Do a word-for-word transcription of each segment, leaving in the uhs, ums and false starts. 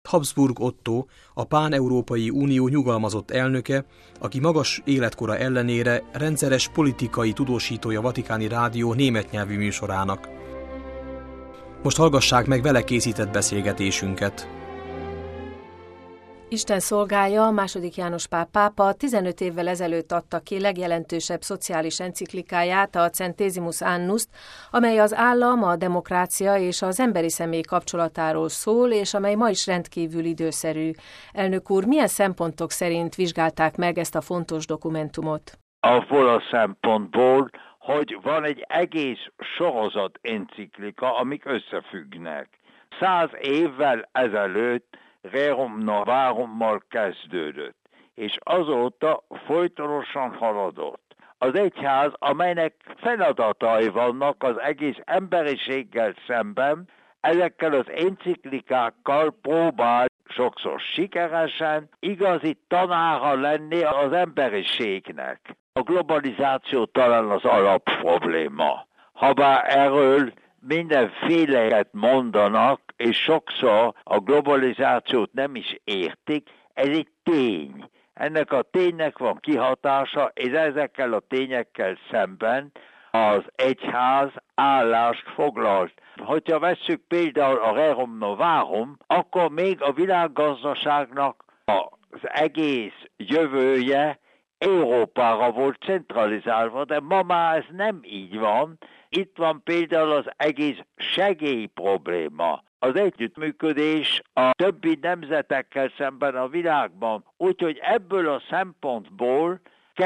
Habsburg Ottó, a Pán-Európai Unió nyugalmazott elnöke, aki magas életkora ellenére rendszeres politikai tudósítója Vatikáni Rádió német nyelvű műsorának. Most hallgassák meg vele készített beszélgetésünket. Isten szolgája, második János Pál pápa tizenöt évvel ezelőtt adta ki legjelentősebb szociális enciklikáját, a Centesimus Annust, amely az állam, a demokrácia és az emberi személy kapcsolatáról szól, és amely ma is rendkívül időszerű. Elnök úr, milyen szempontok szerint vizsgálták meg ezt a fontos dokumentumot? Abból a szempontból, hogy van egy egész sorozat enciklika, amik összefüggnek. Száz évvel ezelőtt Rerum Novarummal kezdődött, és azóta folytonosan haladott. Az egyház, amelynek feladatai vannak az egész emberiséggel szemben, ezekkel az enciklikákkal próbál sokszor sikeresen igazi tanára lenni az emberiségnek. A globalizáció talán az alapprobléma. Habár erről mindenféleket mondanak, és sokszor a globalizációt nem is értik, ez egy tény. Ennek a ténynek van kihatása, és ezekkel a tényekkel szemben az egyház állást foglalt. Hogyha vesszük például a Rerum Novarum, akkor még a világgazdaságnak az egész jövője Európára volt centralizálva, de ma már ez nem így van. Itt van például az egész segély probléma, az együttműködés a többi nemzetekkel szemben a világban. Úgyhogy ebből a szempontból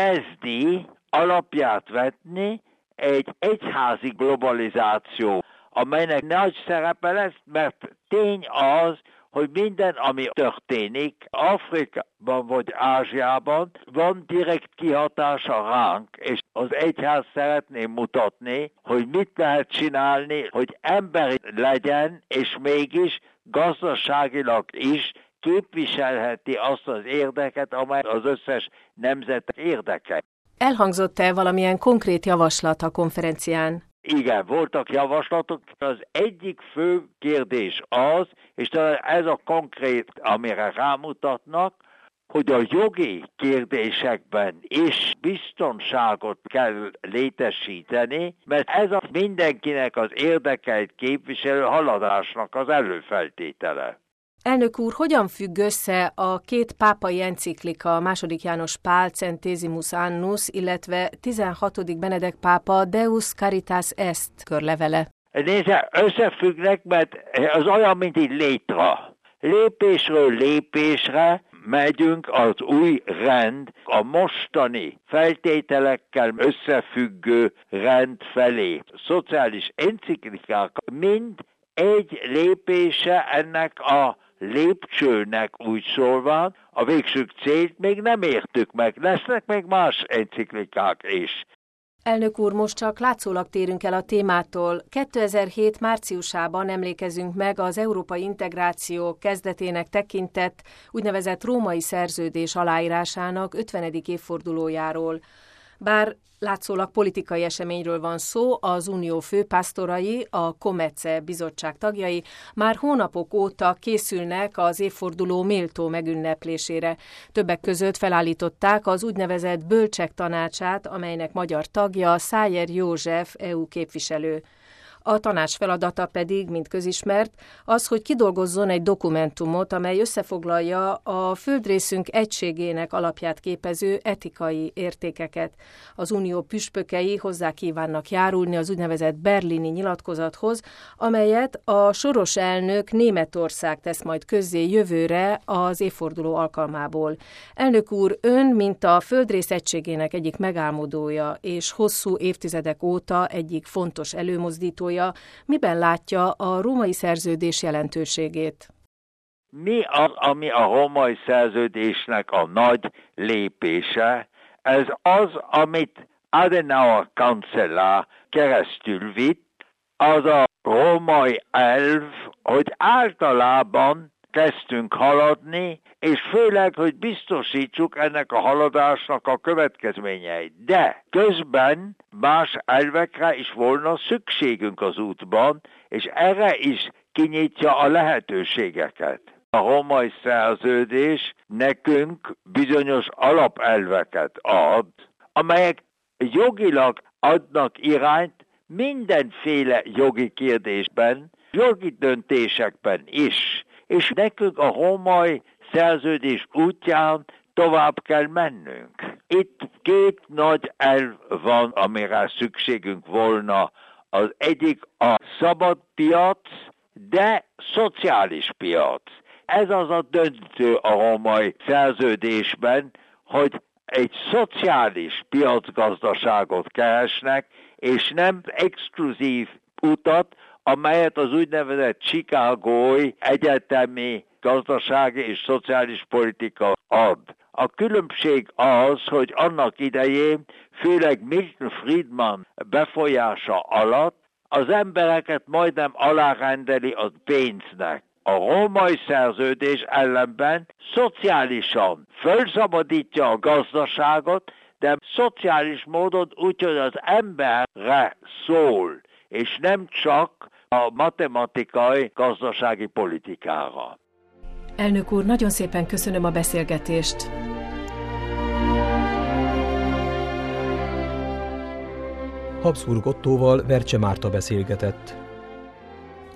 kezdi alapját vetni egy egyházi globalizáció, amelynek nagy szerepe lesz, mert tény az, hogy minden, ami történik Afrikában vagy Ázsiában, van direkt kihatása ránk, és az egyház szeretné mutatni, hogy mit lehet csinálni, hogy emberi legyen, és mégis gazdaságilag is képviselheti azt az érdeket, amely az összes nemzet érdeke. Elhangzott-e valamilyen konkrét javaslat a konferencián? Igen, voltak javaslatok. Az egyik fő kérdés az, és talán ez a konkrét, amire rámutatnak, hogy a jogi kérdésekben is biztonságot kell létesíteni, mert ez a mindenkinek az érdekeit képviselő haladásnak az előfeltétele. Elnök úr, hogyan függ össze a két pápai enciklika, második János Pál Centesimus Annus, illetve tizenhatodik Benedek pápa Deus Caritas Est körlevele? Nézze, összefüggnek, mert az olyan, mint egy létra. Lépésről lépésre megyünk az új rend, a mostani feltételekkel összefüggő rend felé. Szociális enciklikák mind egy lépése ennek a lépcsőnek úgy szólva, a végső célt még nem értük meg, lesznek még más enciklikák is. Elnök úr, most csak látszólag térünk el a témától. kétezer-hét márciusában emlékezünk meg az európai integráció kezdetének tekintett úgynevezett római szerződés aláírásának ötvenedik évfordulójáról. Bár látszólag politikai eseményről van szó, az unió főpásztorai, a Comece bizottság tagjai már hónapok óta készülnek az évforduló méltó megünneplésére. Többek között felállították az úgynevezett Bölcsek Tanácsát, amelynek magyar tagja Szájer József é u képviselő. A tanács feladata pedig, mint közismert, az, hogy kidolgozzon egy dokumentumot, amely összefoglalja a földrészünk egységének alapját képező etikai értékeket. Az unió püspökei hozzá kívánnak járulni az úgynevezett berlini nyilatkozathoz, amelyet a soros elnök Németország tesz majd közzé jövőre az évforduló alkalmából. Elnök úr, ön, mint a földrész egységének egyik megálmodója, és hosszú évtizedek óta egyik fontos előmozdítója, miben látja a római szerződés jelentőségét? Mi az, ami a római szerződésnek a nagy lépése? Ez az, amit Adenauer kancellár keresztül vitt, az a római elv, hogy általában kezdtünk haladni, és főleg, hogy biztosítsuk ennek a haladásnak a következményeit. De közben más elvekre is volna szükségünk az útban, és erre is kinyitja a lehetőségeket. A római szerződés nekünk bizonyos alapelveket ad, amelyek jogilag adnak irányt mindenféle jogi kérdésben, jogi döntésekben is. És nekünk a római szerződés útján tovább kell mennünk. Itt két nagy elv van, amire szükségünk volna. Az egyik a szabad piac, de szociális piac. Ez az a döntő a római szerződésben, hogy egy szociális piacgazdaságot keresnek, és nem exkluzív utat, amelyet az úgynevezett Chicagói egyetemi gazdasági és szociális politika ad. A különbség az, hogy annak idején, főleg Milton Friedman befolyása alatt az embereket majdnem alárendeli a pénznek. A római szerződés ellenben szociálisan felszabadítja a gazdaságot, de szociális módon úgy, hogy az emberre szól, és nem csak a matematikai gazdasági politikára. Elnök úr, nagyon szépen köszönöm a beszélgetést. Habsburg Ottóval Vercse Márta beszélgetett.